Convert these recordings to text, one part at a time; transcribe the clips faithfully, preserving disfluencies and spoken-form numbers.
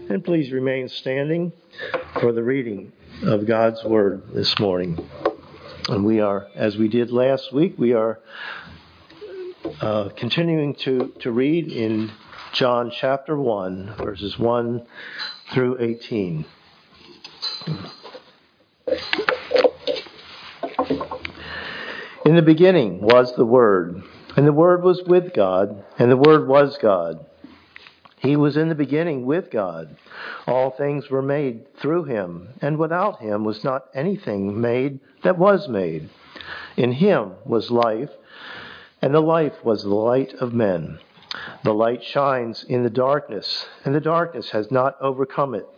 And please remain standing for the reading of God's Word this morning. And we are, as we did last week, we are uh, continuing to, to read in John chapter one, verses one through eighteen. In the beginning was the Word, and the Word was with God, and the Word was God. He was in the beginning with God. All things were made through him, and without him was not anything made that was made. In him was life, and the life was the light of men. The light shines in the darkness, and the darkness has not overcome it.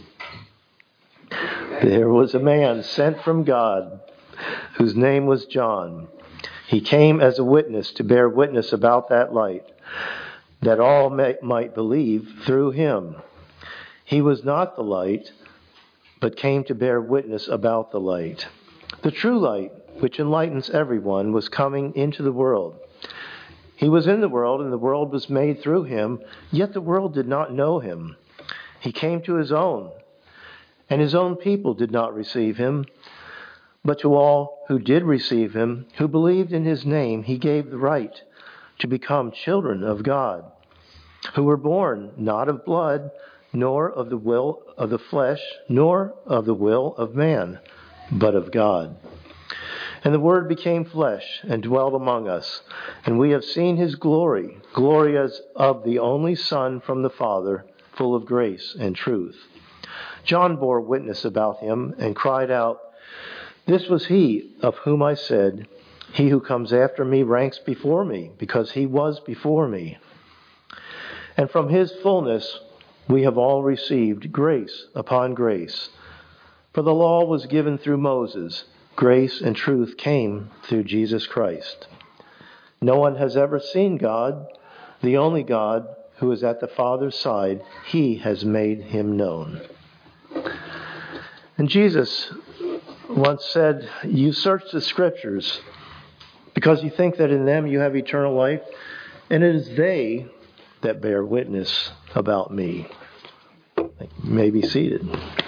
There was a man sent from God, whose name was John. He came as a witness to bear witness about that light, that all may, might believe through him. He was not the light, but came to bear witness about the light. The true light, which enlightens everyone, was coming into the world. He was in the world, and the world was made through him, yet the world did not know him. He came to his own, and his own people did not receive him. But to all who did receive him, who believed in his name, he gave the right to become children of God, who were born not of blood, nor of the will of the flesh, nor of the will of man, but of God. And the Word became flesh and dwelt among us, and we have seen his glory, glory as of the only Son from the Father, full of grace and truth. John bore witness about him and cried out, "This was he of whom I said, 'He who comes after me ranks before me, because he was before me.' And from his fullness we have all received grace upon grace. For the law was given through Moses. Grace and truth came through Jesus Christ. No one has ever seen God, the only God who is at the Father's side. He has made him known." And Jesus once said, "You search the Scriptures because you think that in them you have eternal life, and it is they that bear witness about me." You may be seated.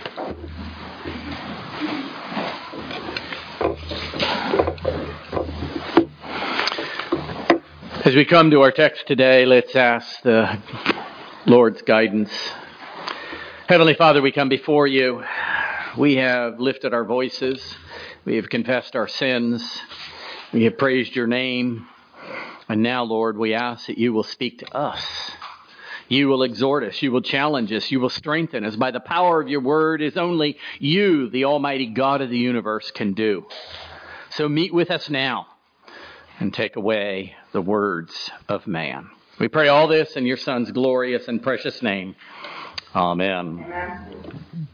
As we come to our text today, let's ask the Lord's guidance. Heavenly Father, we come before you. We have lifted our voices. We have confessed our sins. We have praised your name. And now, Lord, we ask that you will speak to us. You will exhort us. You will challenge us. You will strengthen us by the power of your word, as only you, the Almighty God of the universe, can do. So meet with us now and take away the words of man. We pray all this in your Son's glorious and precious name. Amen. Amen.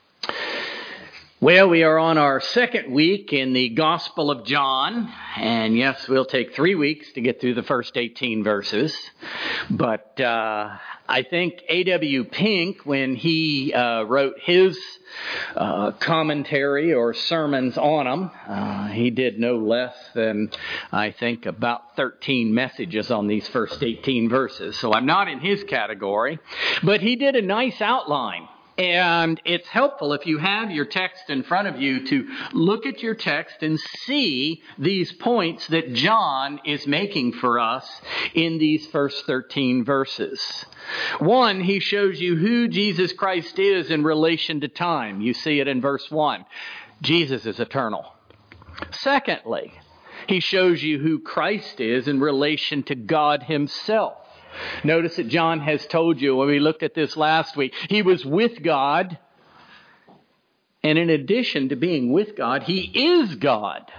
Well, we are on our second week in the Gospel of John, and yes, we'll take three weeks to get through the first eighteen verses, but uh, I think A W Pink, when he uh, wrote his uh, commentary or sermons on them, uh, he did no less than, I think, about thirteen messages on these first eighteen verses, so I'm not in his category, but he did a nice outline. And it's helpful if you have your text in front of you to look at your text and see these points that John is making for us in these first thirteen verses. One, he shows you who Jesus Christ is in relation to time. You see it in verse one. Jesus is eternal. Secondly, he shows you who Christ is in relation to God himself. Notice that John has told you, when we looked at this last week, he was with God. And in addition to being with God, he is God.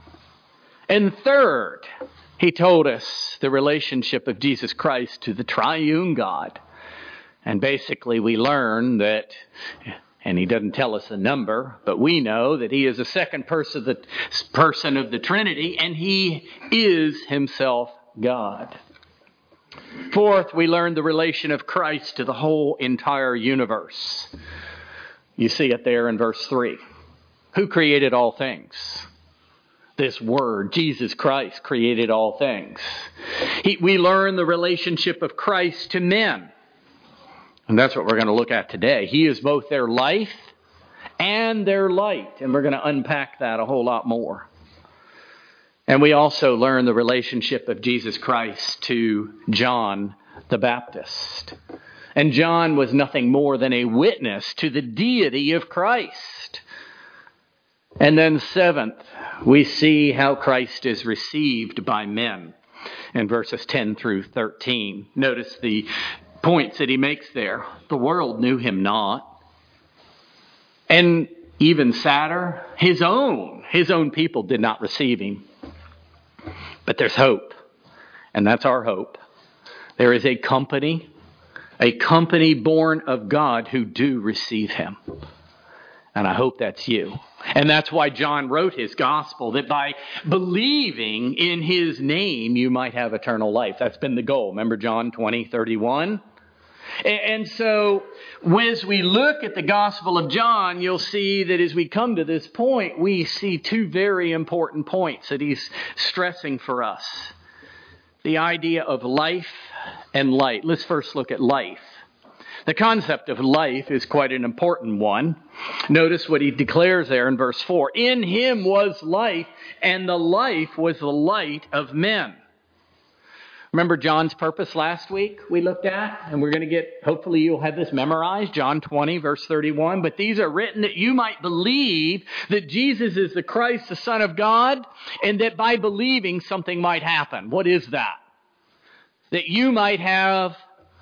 And third, he told us the relationship of Jesus Christ to the triune God. And basically we learn that, and he doesn't tell us the number, but we know that he is the second person of the, person of the Trinity, and he is himself God. Fourth, we learn the relation of Christ to the whole entire universe. You see it there in verse three. Who created all things? This Word, Jesus Christ, created all things. He, we learn the relationship of Christ to men. And that's what we're going to look at today. He is both their life and their light. And we're going to unpack that a whole lot more. And we also learn the relationship of Jesus Christ to John the Baptist. And John was nothing more than a witness to the deity of Christ. And then seventh, we see how Christ is received by men in verses ten through thirteen. Notice the points that he makes there. The world knew him not. And even sadder, his own, his own people did not receive him. But there's hope. And that's our hope. There is a company, a company born of God who do receive him. And I hope that's you. And that's why John wrote his gospel, that by believing in his name, you might have eternal life. That's been the goal. Remember John twenty, thirty-one? And so, as we look at the Gospel of John, you'll see that as we come to this point, we see two very important points that he's stressing for us. The idea of life and light. Let's first look at life. The concept of life is quite an important one. Notice what he declares there in verse four. In him was life, and the life was the light of men. Remember John's purpose last week we looked at? And we're going to get, hopefully you'll have this memorized, John twenty, verse thirty-one. But these are written that you might believe that Jesus is the Christ, the Son of God, and that by believing something might happen. What is that? That you might have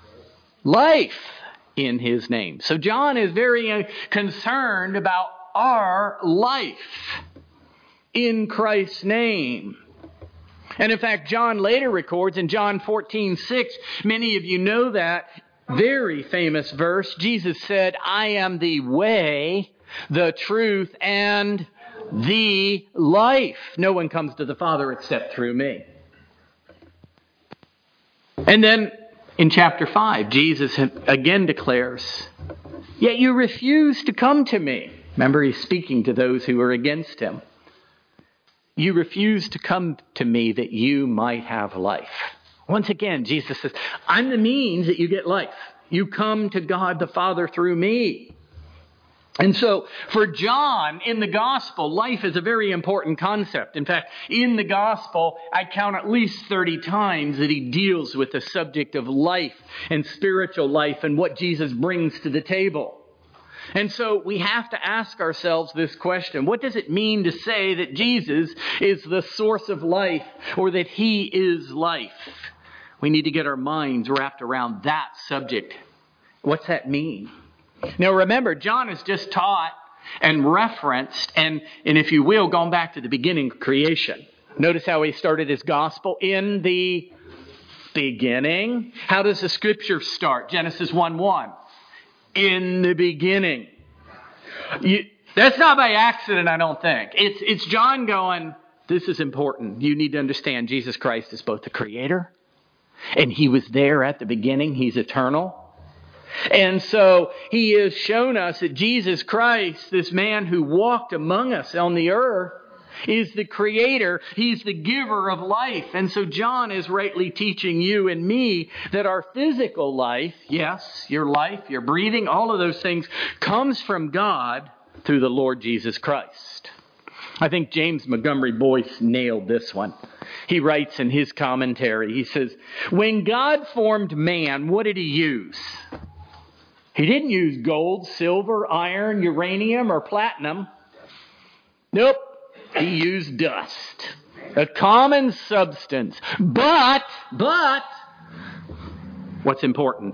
life in his name. So John is very concerned about our life in Christ's name. And in fact, John later records in John fourteen six, many of you know that very famous verse. Jesus said, I am the way, the truth, and the life. No one comes to the Father except through me. And then in chapter five, Jesus again declares, yet you refuse to come to me. Remember, he's speaking to those who are against him. You refuse to come to me that you might have life. Once again, Jesus says, I'm the means that you get life. You come to God the Father through me. And so for John in the gospel, life is a very important concept. In fact, in the gospel, I count at least thirty times that he deals with the subject of life and spiritual life and what Jesus brings to the table. And so we have to ask ourselves this question. What does it mean to say that Jesus is the source of life or that he is life? We need to get our minds wrapped around that subject. What's that mean? Now remember, John has just taught and referenced and, and if you will, gone back to the beginning of creation. Notice how he started his gospel in the beginning. How does the scripture start? Genesis one one. In the beginning. You, that's not by accident, I don't think. It's, it's John going, this is important. You need to understand Jesus Christ is both the creator and he was there at the beginning. He's eternal. And so he has shown us that Jesus Christ, this man who walked among us on the earth, is the creator. He's the giver of life. And so John is rightly teaching you and me that our physical life, yes, your life, your breathing, all of those things comes from God through the Lord Jesus Christ. I think James Montgomery Boyce nailed this one. He writes in his commentary, he says, when God formed man, what did he use? He didn't use gold, silver, iron, uranium, or platinum. Nope. He used dust, a common substance. But, but, what's important?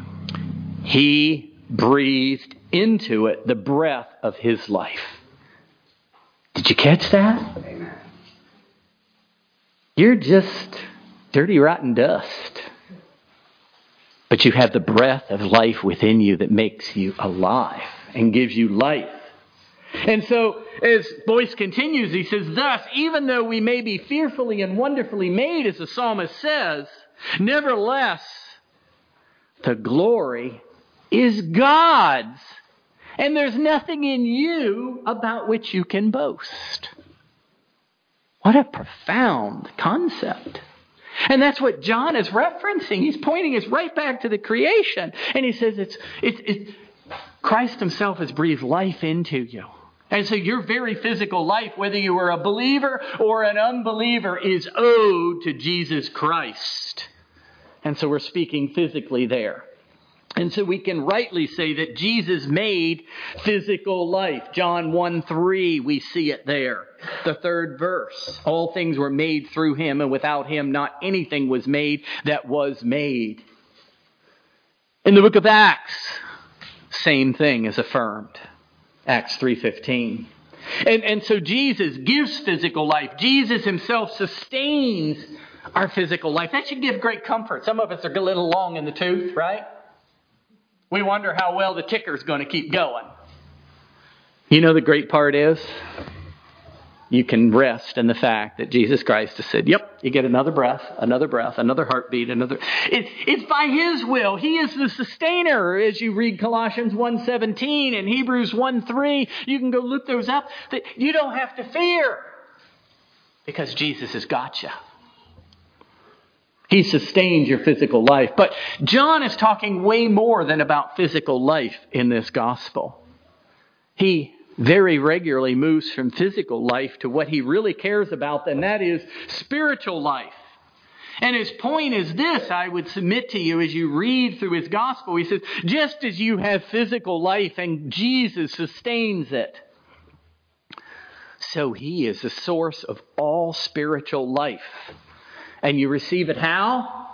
He breathed into it the breath of his life. Did you catch that? Amen. You're just dirty, rotten dust. But you have the breath of life within you that makes you alive and gives you life. And so, as Boyce continues, he says, thus, even though we may be fearfully and wonderfully made, as the psalmist says, nevertheless, the glory is God's. And there's nothing in you about which you can boast. What a profound concept. And that's what John is referencing. He's pointing us right back to the creation. And he says it's, it's, it's Christ himself has breathed life into you. And so your very physical life, whether you are a believer or an unbeliever, is owed to Jesus Christ. And so we're speaking physically there. And so we can rightly say that Jesus made physical life. John one three, we see it there. The third verse. All things were made through him, and without him not anything was made that was made. In the book of Acts, same thing is affirmed. Acts three fifteen. And, and so Jesus gives physical life. Jesus himself sustains our physical life. That should give great comfort. Some of us are a little long in the tooth, right? We wonder how well the ticker's going to keep going. You know the great part is, you can rest in the fact that Jesus Christ has said, yep, you get another breath, another breath, another heartbeat, another. It, it's by his will. He is the sustainer. As you read Colossians one seventeen and Hebrews one three, you can go look those up. That you don't have to fear because Jesus has got you. He sustains your physical life. But John is talking way more than about physical life in this gospel. He very regularly moves from physical life to what he really cares about, and that is spiritual life. And his point is this, I would submit to you as you read through his gospel. He says, just as you have physical life and Jesus sustains it, so he is the source of all spiritual life. And you receive it how?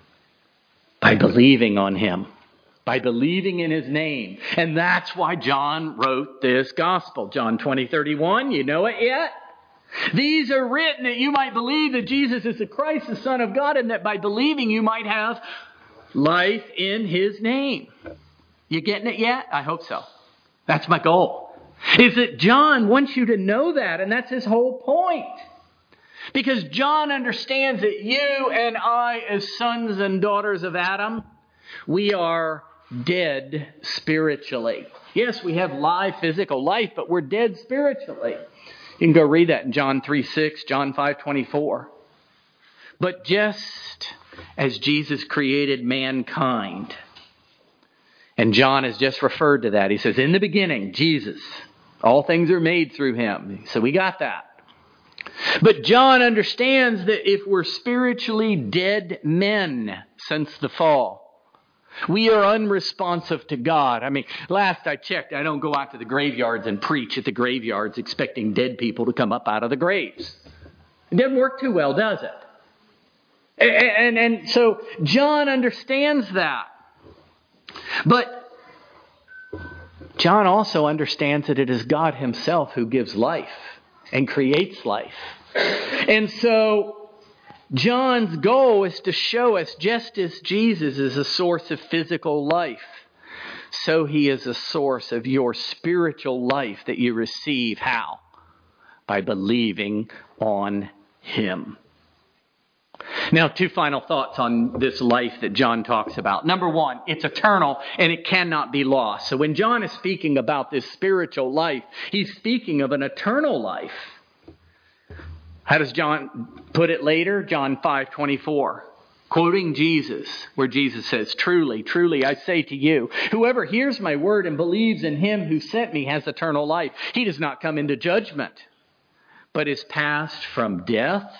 By believing on him. By believing in his name. And that's why John wrote this gospel. John twenty thirty-one, you know it yet? These are written that you might believe that Jesus is the Christ, the Son of God, and that by believing you might have life in his name. You getting it yet? I hope so. That's my goal. Is that John wants you to know that, and that's his whole point. Because John understands that you and I, as sons and daughters of Adam, we are dead spiritually. Yes, we have live physical life, but we're dead spiritually. You can go read that in John three six, John five twenty-four. But just as Jesus created mankind, and John has just referred to that. He says, in the beginning, Jesus, all things are made through him. So we got that. But John understands that if we're spiritually dead men since the fall, we are unresponsive to God. I mean, last I checked, I don't go out to the graveyards and preach at the graveyards expecting dead people to come up out of the graves. It doesn't work too well, does it? And, and, and so John understands that. But John also understands that it is God himself who gives life and creates life. And so John's goal is to show us, just as Jesus is a source of physical life, so he is a source of your spiritual life that you receive. How? By believing on him. Now, two final thoughts on this life that John talks about. Number one, it's eternal and it cannot be lost. So when John is speaking about this spiritual life, he's speaking of an eternal life. How does John put it later? John five twenty-four, quoting Jesus, where Jesus says, truly, truly, I say to you, whoever hears my word and believes in him who sent me has eternal life. He does not come into judgment, but is passed from death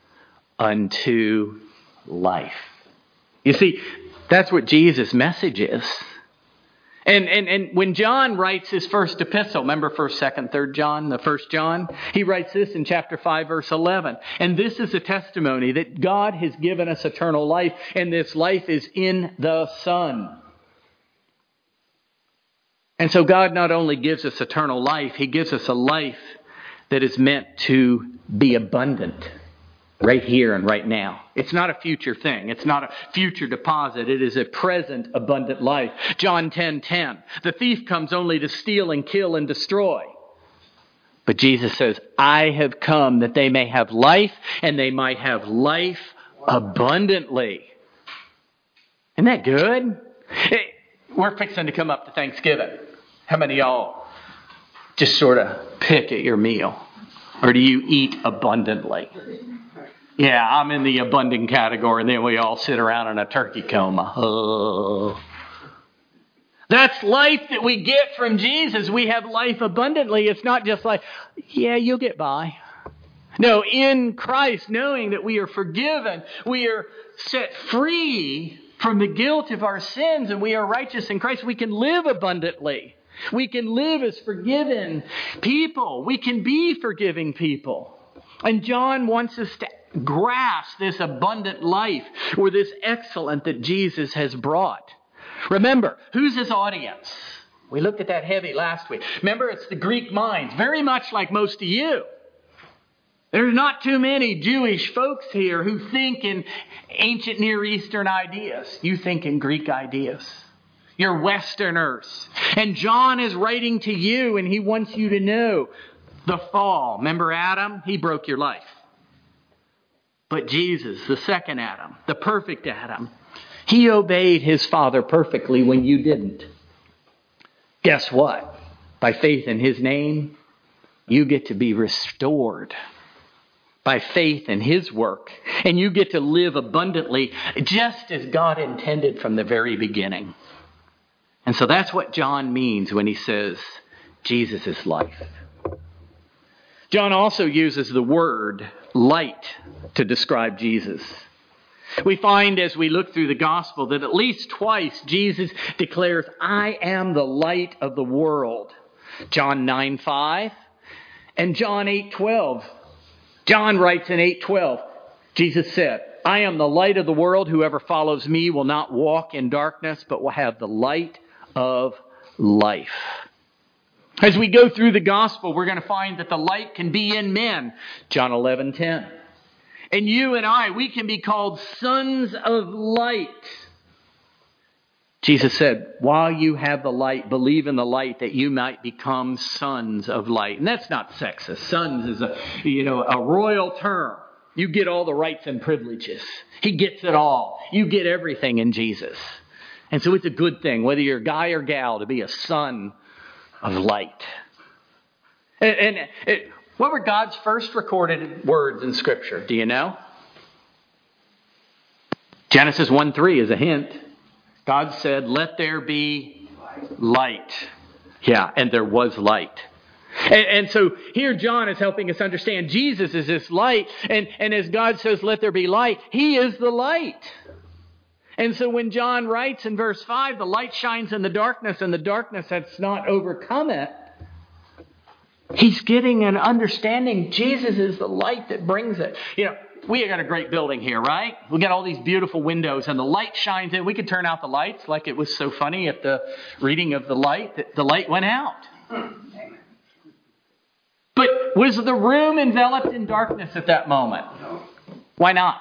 unto life. You see, that's what Jesus' message is. And, and and when John writes his first epistle, remember first, second, third John, the first John? He writes this in chapter five, verse eleven. And this is a testimony that God has given us eternal life, and this life is in the Son. And so God not only gives us eternal life, he gives us a life that is meant to be abundant. Right here and right now. It's not a future thing. It's not a future deposit. It is a present abundant life. John ten ten. The thief comes only to steal and kill and destroy. But Jesus says, I have come that they may have life and they might have life abundantly. Isn't that good? Hey, we're fixing to come up to Thanksgiving. How many of y'all just sort of pick at your meal? Or do you eat abundantly? Yeah, I'm in the abundant category, and then we all sit around in a turkey coma. Oh. That's life that we get from Jesus. We have life abundantly. It's not just like, yeah, you'll get by. No, in Christ, knowing that we are forgiven, we are set free from the guilt of our sins, and we are righteous in Christ, we can live abundantly. We can live as forgiven people. We can be forgiving people. And John wants us to grasp this abundant life or this excellence that Jesus has brought. Remember, who's his audience? We looked at that heavy last week. Remember, it's the Greek minds, very much like most of you. There's not too many Jewish folks here who think in ancient Near Eastern ideas. You think in Greek ideas. You're Westerners. And John is writing to you, and he wants you to know the fall. Remember Adam? He broke your life. But Jesus, the second Adam, the perfect Adam, he obeyed his Father perfectly when you didn't. Guess what? By faith in his name, you get to be restored. By faith in his work. And you get to live abundantly just as God intended from the very beginning. And so that's what John means when he says Jesus is life. John also uses the word light to describe Jesus. We find as we look through the gospel that at least twice Jesus declares, I am the light of the world. John nine five and John eight twelve. John writes in eight twelve, Jesus said, I am the light of the world. Whoever follows me will not walk in darkness, but will have the light of life. As we go through the gospel, we're going to find that the light can be in men. John eleven ten. And you and I, we can be called sons of light. Jesus said, while you have the light, believe in the light that you might become sons of light. And that's not sexist. Sons is a, you know, a royal term. You get all the rights and privileges. He gets it all. You get everything in Jesus. And so it's a good thing, whether you're a guy or gal, to be a son of light. And, and it, what were God's first recorded words in Scripture? Do you know? Genesis one three is a hint. God said, let there be light. Yeah, and there was light. And, and so here John is helping us understand Jesus is this light. And, and as God says, let there be light, he is the light. And so when John writes in verse five, the light shines in the darkness and the darkness has not overcome it. He's getting an understanding. Jesus is the light that brings it. You know, we got a great building here, right? We got all these beautiful windows and the light shines in. We could turn out the lights like it was so funny at the reading of the light that the light went out. But was the room enveloped in darkness at that moment? Why not?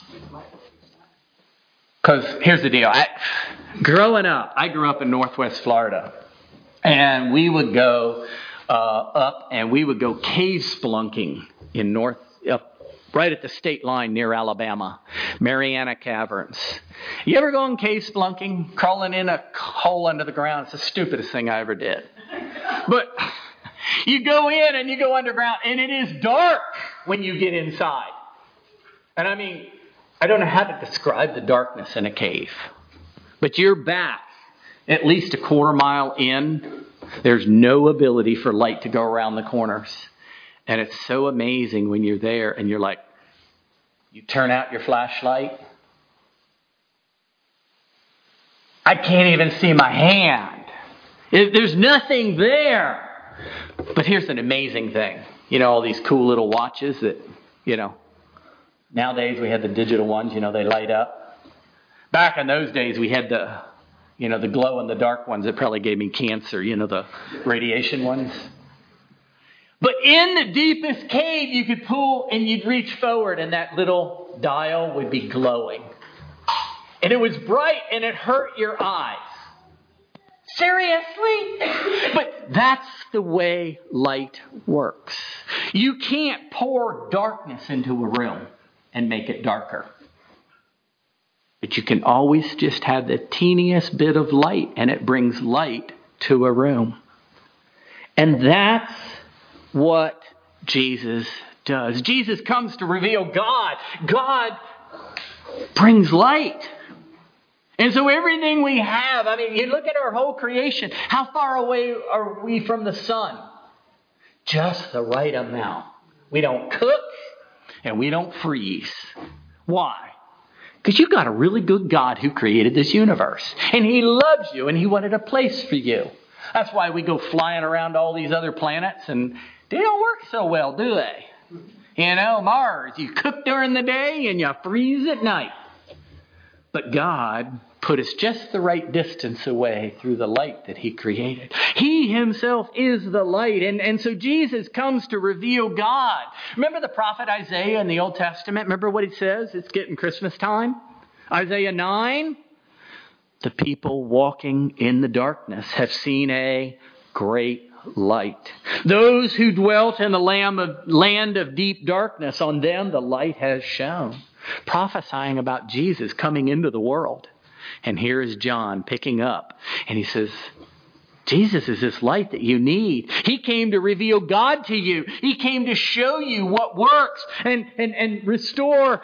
Because here's the deal. I, growing up, I grew up in Northwest Florida. And we would go uh, up and we would go cave spelunking in North, up right at the state line near Alabama. Mariana Caverns. You ever go in cave spelunking? Crawling in a hole under the ground? It's the stupidest thing I ever did. But you go in and you go underground and it is dark when you get inside. And I mean, I don't know how to describe the darkness in a cave. But you're back at least a quarter mile in. There's no ability for light to go around the corners. And it's so amazing when you're there and you're like, you turn out your flashlight. I can't even see my hand. There's nothing there. But here's an amazing thing. You know, all these cool little watches that, you know, nowadays we have the digital ones, you know, they light up. Back in those days we had the, you know, the glow in the dark ones that probably gave me cancer, you know, the radiation ones. But in the deepest cave you could pull and you'd reach forward and that little dial would be glowing. And it was bright and it hurt your eyes. Seriously? But that's the way light works. You can't pour darkness into a room and make it darker. But you can always just have the teeniest bit of light and it brings light to a room. And that's what Jesus does. Jesus comes to reveal God. God brings light. And so everything we have, I mean, you look at our whole creation. How far away are we from the sun? Just the right amount. We don't cook and we don't freeze. Why? Because you've got a really good God who created this universe. And He loves you and He wanted a place for you. That's why we go flying around all these other planets and they don't work so well, do they? You know, Mars, you cook during the day and you freeze at night. But God put us just the right distance away through the light that He created. He Himself is the light. And, and so Jesus comes to reveal God. Remember the prophet Isaiah in the Old Testament? Remember what he says? It's getting Christmas time. Isaiah nine. The people walking in the darkness have seen a great light. Those who dwelt in the land of, land of deep darkness, on them the light has shone. Prophesying about Jesus coming into the world. And here is John picking up. And he says, Jesus is this light that you need. He came to reveal God to you. He came to show you what works and, and, and restore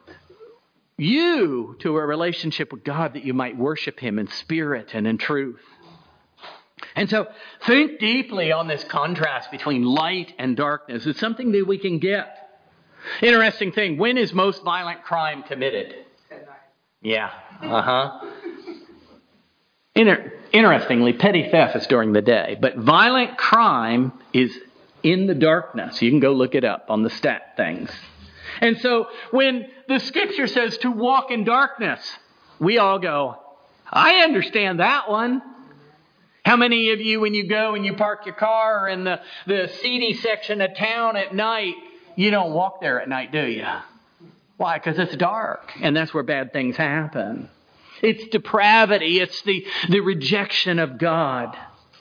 you to a relationship with God that you might worship Him in spirit and in truth. And so think deeply on this contrast between light and darkness. It's something that we can get. Interesting thing. When is most violent crime committed? At night. Yeah. Uh-huh. Inter- interestingly, petty theft is during the day. But violent crime is in the darkness. You can go look it up on the stat things. And so when the Scripture says to walk in darkness, we all go, I understand that one. How many of you, when you go and you park your car in the, the seedy section of town at night, you don't walk there at night, do you? Why? Because it's dark. And that's where bad things happen. It's depravity. It's the, the rejection of God.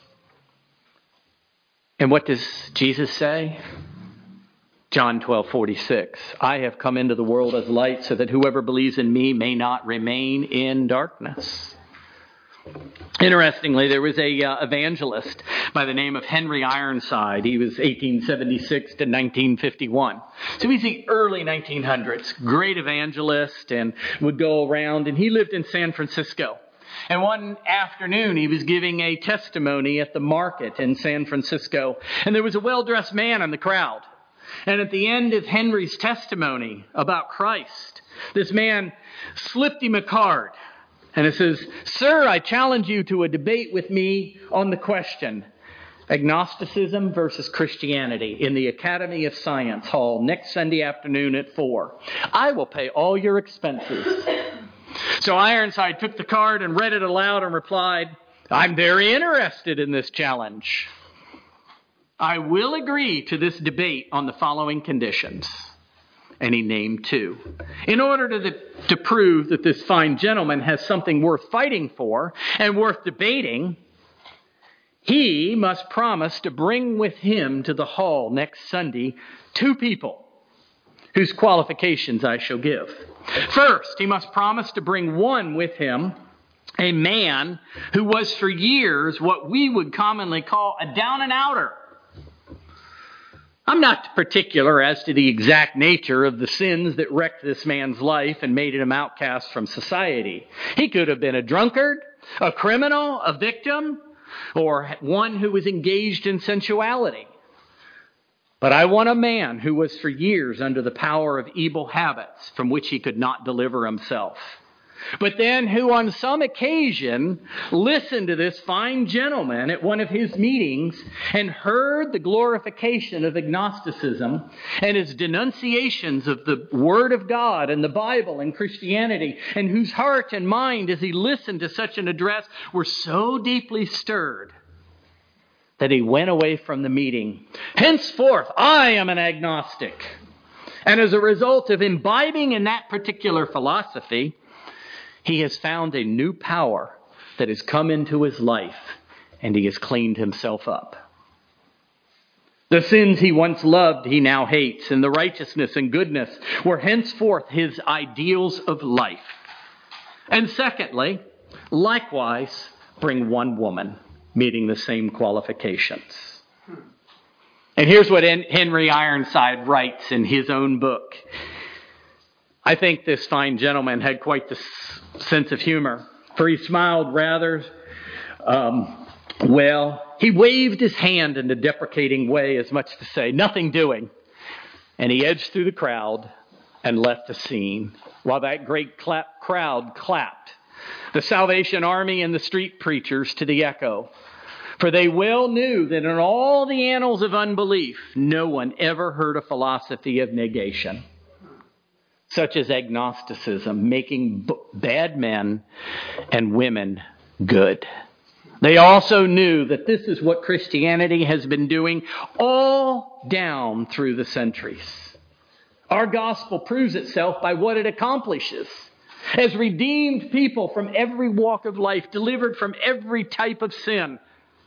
And what does Jesus say? John twelve forty-six. I have come into the world as light so that whoever believes in me may not remain in darkness. Interestingly, there was a uh, evangelist by the name of Henry Ironside. He was eighteen seventy-six to nineteen fifty-one. So he's the early nineteen hundreds. Great evangelist and would go around. And he lived in San Francisco. And one afternoon, he was giving a testimony at the market in San Francisco. And there was a well-dressed man in the crowd. And at the end of Henry's testimony about Christ, this man slipped him a card. And it says, Sir, I challenge you to a debate with me on the question, agnosticism versus Christianity in the Academy of Science Hall next Sunday afternoon at four. I will pay all your expenses. So Ironside took the card and read it aloud and replied, I'm very interested in this challenge. I will agree to this debate on the following conditions. And he named two. In order to, the, to prove that this fine gentleman has something worth fighting for and worth debating, he must promise to bring with him to the hall next Sunday two people whose qualifications I shall give. First, he must promise to bring one with him, a man who was for years what we would commonly call a down and outer. I'm not particular as to the exact nature of the sins that wrecked this man's life and made him outcast from society. He could have been a drunkard, a criminal, a victim, or one who was engaged in sensuality. But I want a man who was for years under the power of evil habits from which he could not deliver himself. But then who on some occasion listened to this fine gentleman at one of his meetings and heard the glorification of agnosticism and his denunciations of the Word of God and the Bible and Christianity, and whose heart and mind as he listened to such an address were so deeply stirred that he went away from the meeting. Henceforth, I am an agnostic. And as a result of imbibing in that particular philosophy, he has found a new power that has come into his life, and he has cleaned himself up. The sins he once loved, he now hates, and the righteousness and goodness were henceforth his ideals of life. And secondly, likewise, bring one woman, meeting the same qualifications. And here's what Henry Ironside writes in his own book. I think this fine gentleman had quite the sense of humor, for he smiled rather um, well. He waved his hand in a deprecating way, as much to say, nothing doing. And he edged through the crowd and left the scene, while that great clap crowd clapped, the Salvation Army and the street preachers to the echo. For they well knew that in all the annals of unbelief, no one ever heard a philosophy of negation, such as agnosticism, making b- bad men and women good. They also knew that this is what Christianity has been doing all down through the centuries. Our gospel proves itself by what it accomplishes. As redeemed people from every walk of life, delivered from every type of sin,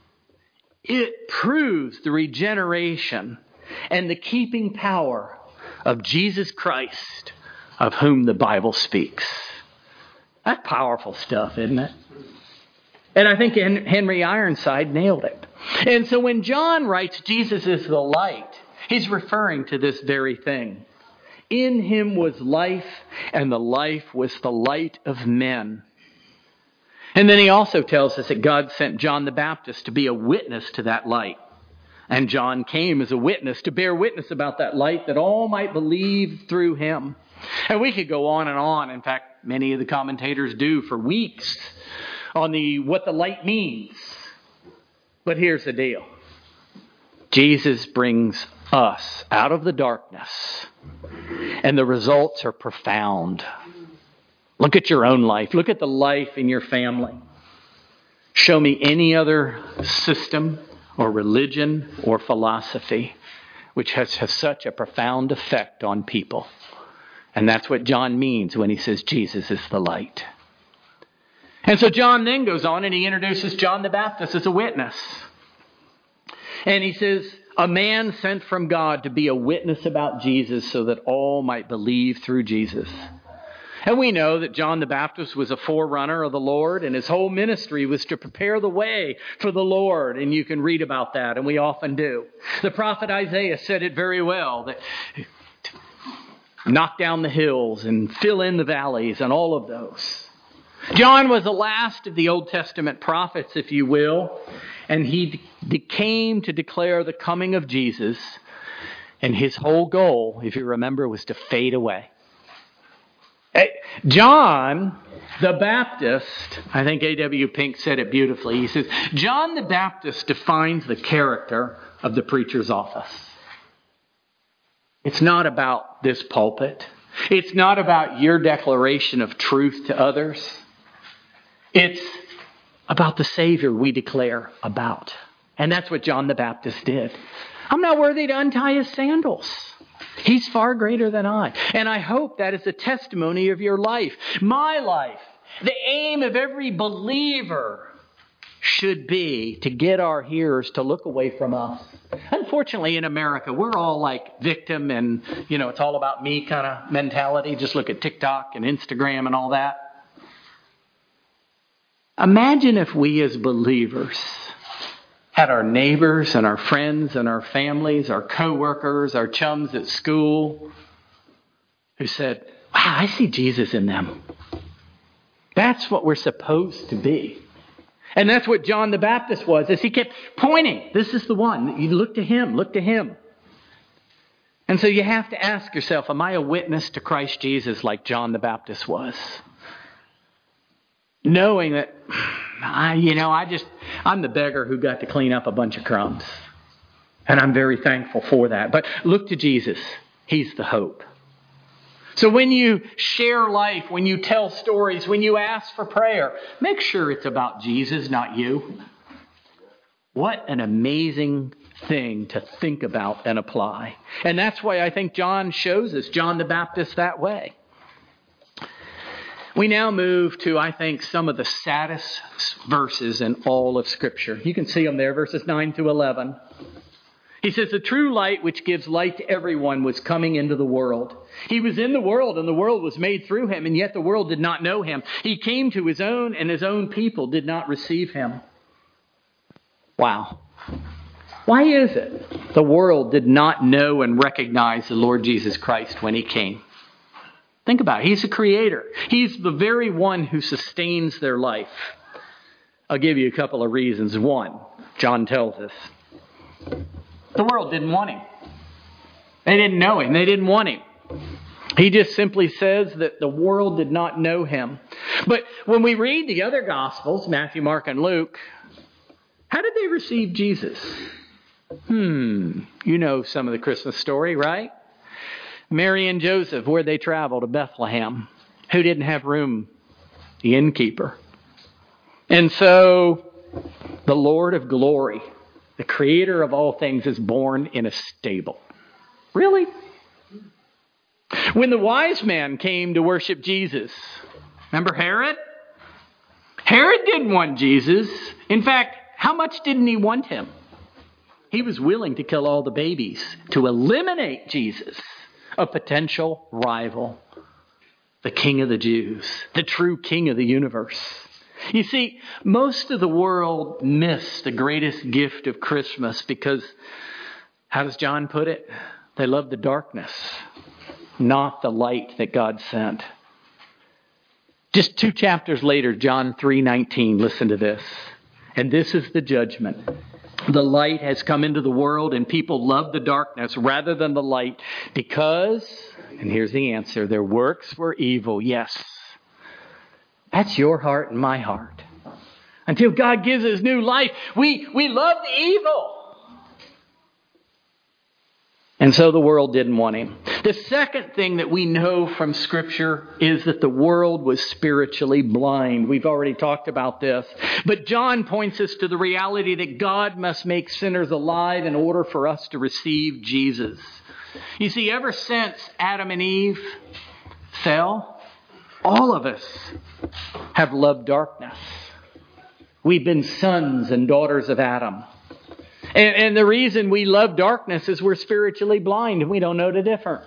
it proves the regeneration and the keeping power of Jesus Christ, of whom the Bible speaks. That's powerful stuff, isn't it? And I think Henry Ironside nailed it. And so when John writes Jesus is the light, he's referring to this very thing. In him was life, and the life was the light of men. And then he also tells us that God sent John the Baptist to be a witness to that light. And John came as a witness to bear witness about that light, that all might believe through him. And we could go on and on. In fact, many of the commentators do for weeks on the what the light means. But here's the deal. Jesus brings us out of the darkness, and the results are profound. Look at your own life. Look at the life in your family. Show me any other system or religion or philosophy which has, has such a profound effect on people. And that's what John means when he says Jesus is the light. And so John then goes on and he introduces John the Baptist as a witness. And he says, a man sent from God to be a witness about Jesus so that all might believe through Jesus. And we know that John the Baptist was a forerunner of the Lord, and his whole ministry was to prepare the way for the Lord. And you can read about that, and we often do. The prophet Isaiah said it very well, that knock down the hills and fill in the valleys and all of those. John was the last of the Old Testament prophets, if you will, and he de- came to declare the coming of Jesus, and his whole goal, if you remember, was to fade away. John the Baptist, I think A W Pink said it beautifully. He says, John the Baptist defines the character of the preacher's office. It's not about this pulpit. It's not about your declaration of truth to others. It's about the Savior we declare about. And that's what John the Baptist did. I'm not worthy to untie his sandals. He's far greater than I. And I hope that is a testimony of your life. My life. The aim of every believer should be to get our hearers to look away from us. Unfortunately, in America, we're all like victim and, you know, it's all about me kind of mentality. Just look at TikTok and Instagram and all that. Imagine if we as believers had our neighbors and our friends and our families, our co-workers, our chums at school, who said, wow, I see Jesus in them. That's what we're supposed to be. And that's what John the Baptist was, as he kept pointing. This is the one. You look to him, look to him. And so you have to ask yourself, am I a witness to Christ Jesus like John the Baptist was? Knowing that, I, you know, I just, I'm the beggar who got to clean up a bunch of crumbs. And I'm very thankful for that. But look to Jesus. He's the hope. So when you share life, when you tell stories, when you ask for prayer, make sure it's about Jesus, not you. What an amazing thing to think about and apply. And that's why I think John shows us, John the Baptist, that way. We now move to, I think, some of the saddest verses in all of Scripture. You can see them there, verses nine to eleven. He says, the true light which gives light to everyone was coming into the world. He was in the world, and the world was made through him, and yet the world did not know him. He came to his own, and his own people did not receive him. Wow. Why is it the world did not know and recognize the Lord Jesus Christ when he came. Think about it. He's the creator. He's the very one who sustains their life. I'll give you a couple of reasons. One, John tells us, the world didn't want him. They didn't know him. They didn't want him. He just simply says that the world did not know him. But when we read the other Gospels, Matthew, Mark, and Luke, how did they receive Jesus? Hmm, you know some of the Christmas story, right? Mary and Joseph, where'd they travel? To Bethlehem. Who didn't have room? The innkeeper. And so the Lord of glory, the creator of all things, is born in a stable. Really? When the wise man came to worship Jesus, remember Herod? Herod didn't want Jesus. In fact, how much didn't he want him? He was willing to kill all the babies to eliminate Jesus, a potential rival, the King of the Jews, the true King of the universe. You see, most of the world miss the greatest gift of Christmas because, how does John put it? They love the darkness, not the light that God sent. Just two chapters later, John three nineteen, listen to this. And this is the judgment. The light has come into the world and people love the darkness rather than the light because, and here's the answer, their works were evil. Yes, that's your heart and my heart. Until God gives us new life, we, we love the evil. And so the world didn't want him. The second thing that we know from Scripture is that the world was spiritually blind. We've already talked about this. But John points us to the reality that God must make sinners alive in order for us to receive Jesus. You see, ever since Adam and Eve fell, all of us have loved darkness. We've been sons and daughters of Adam. And, and the reason we love darkness is we're spiritually blind and we don't know the difference.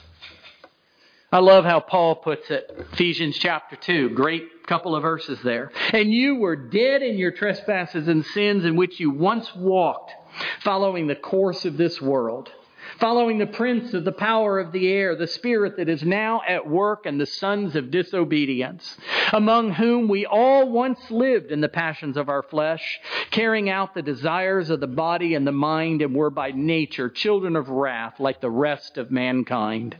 I love how Paul puts it. Ephesians chapter two, great couple of verses there. And you were dead in your trespasses and sins in which you once walked, following the course of this world, following the prince of the power of the air, the spirit that is now at work in the sons of disobedience, among whom we all once lived in the passions of our flesh, carrying out the desires of the body and the mind, and were by nature children of wrath like the rest of mankind.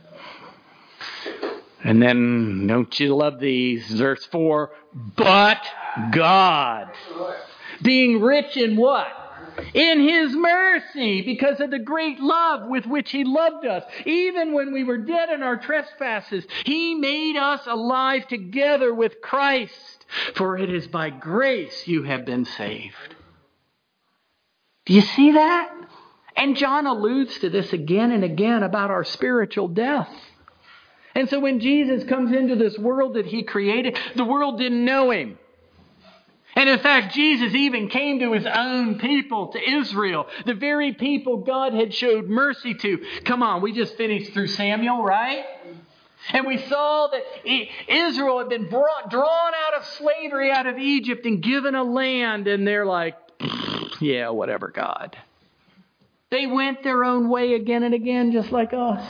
And then, don't you love these? Verse four, but God, being rich in what? In His mercy, because of the great love with which He loved us. Even when we were dead in our trespasses, He made us alive together with Christ. For it is by grace you have been saved. Do you see that? And John alludes to this again and again about our spiritual death. And so when Jesus comes into this world that He created, the world didn't know Him. And in fact, Jesus even came to His own people, to Israel, the very people God had showed mercy to. Come on, we just finished through Samuel, right? And we saw that Israel had been brought, drawn out of slavery out of Egypt and given a land. And they're like, yeah, whatever, God. They went their own way again and again, just like us.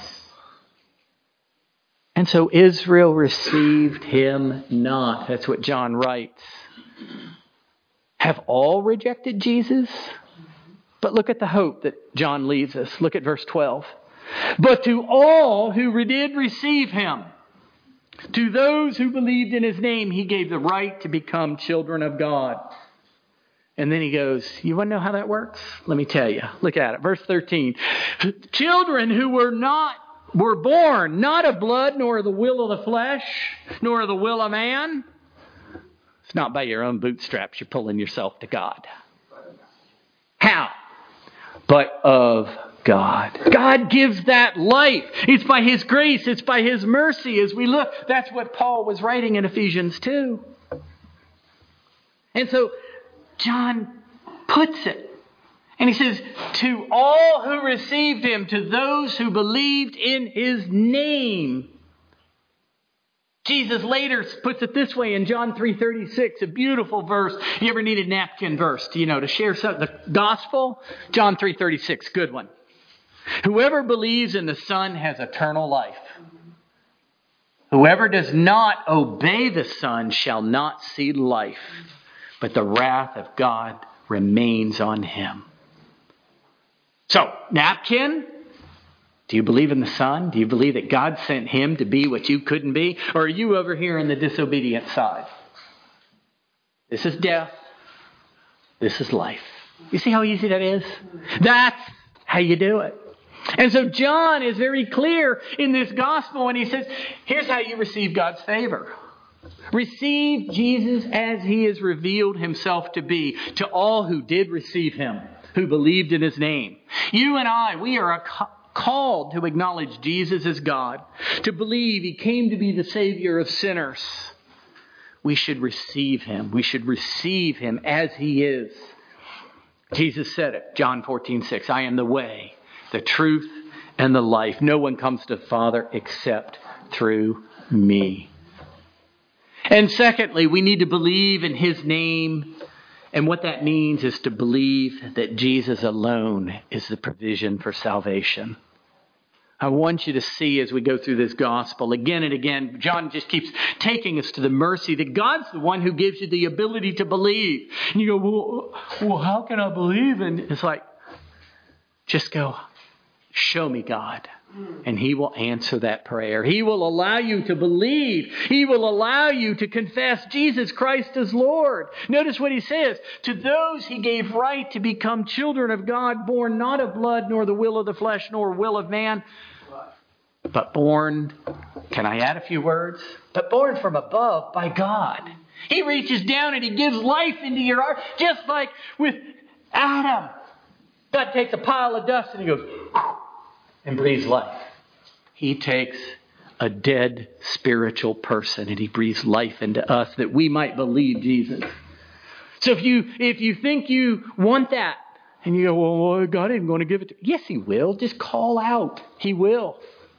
And so Israel received Him not. That's what John writes. Have all rejected Jesus? But look at the hope that John leaves us. Look at verse twelve. But to all who did receive Him, to those who believed in His name, He gave the right to become children of God. And then He goes, you want to know how that works? Let me tell you. Look at it. Verse thirteen. Children who were not were born not of blood, nor of the will of the flesh, nor of the will of man. It's not by your own bootstraps you're pulling yourself to God. How? But of God. God gives that life. It's by His grace. It's by His mercy. As we look, that's what Paul was writing in Ephesians two. And so John puts it. And he says, to all who received Him, to those who believed in His name. Jesus later puts it this way in John three thirty-six, a beautiful verse. You ever need a napkin verse, you know, to share some, the gospel? John three thirty-six, good one. Whoever believes in the Son has eternal life. Whoever does not obey the Son shall not see life, but the wrath of God remains on him. So, napkin, do you believe in the Son? Do you believe that God sent him to be what you couldn't be? Or are you over here on the disobedient side? This is death. This is life. You see how easy that is? That's how you do it. And so John is very clear in this gospel when he says, here's how you receive God's favor. Receive Jesus as he has revealed himself to be to all who did receive him, who believed in his name. You and I, we are called to acknowledge Jesus as God, to believe he came to be the Savior of sinners. We should receive him. We should receive him as he is. Jesus said it, John fourteen six, I am the way, the truth, and the life. No one comes to the Father except through me. And secondly, we need to believe in his name. And what that means is to believe that Jesus alone is the provision for salvation. I want you to see as we go through this gospel again and again, John just keeps taking us to the mercy that God's the one who gives you the ability to believe. And you go, well, well how can I believe? And it's like, just go, show me God. And he will answer that prayer. He will allow you to believe. He will allow you to confess Jesus Christ as Lord. Notice what he says. To those he gave right to become children of God, born not of blood, nor the will of the flesh, nor will of man, but born, can I add a few words? But born from above by God. He reaches down and he gives life into your heart, just like with Adam. God takes a pile of dust and he goes and breathes life. He takes a dead spiritual person and he breathes life into us that we might believe Jesus. So if you if you think you want that and you go, well, God isn't going to give it to you. Yes, he will. Just call out. He will.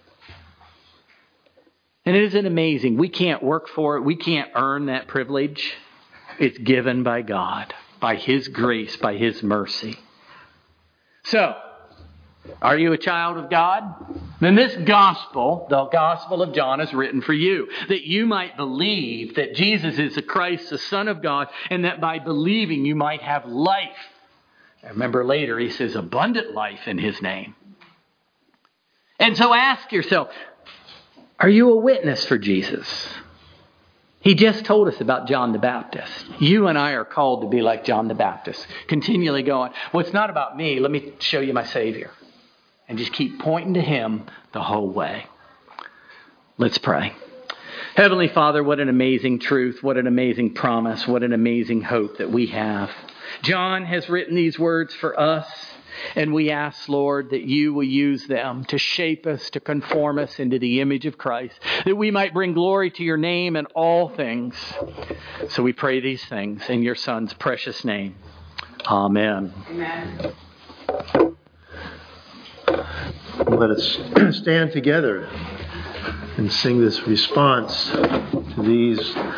And it isn't amazing. We can't work for it. We can't earn that privilege. It's given by God, by his grace, by his mercy. So, are you a child of God? Then this gospel, the gospel of John, is written for you, that you might believe that Jesus is the Christ, the Son of God, and that by believing you might have life. Remember later he says abundant life in his name. And so ask yourself, are you a witness for Jesus? He just told us about John the Baptist. You and I are called to be like John the Baptist. Continually going, well, it's not about me. Let me show you my Savior. And just keep pointing to him the whole way. Let's pray. Heavenly Father, what an amazing truth. What an amazing promise. What an amazing hope that we have. John has written these words for us. And we ask, Lord, that you will use them to shape us, to conform us into the image of Christ, that we might bring glory to your name in all things. So we pray these things in your Son's precious name. Amen. Amen. Let us stand together and sing this response to these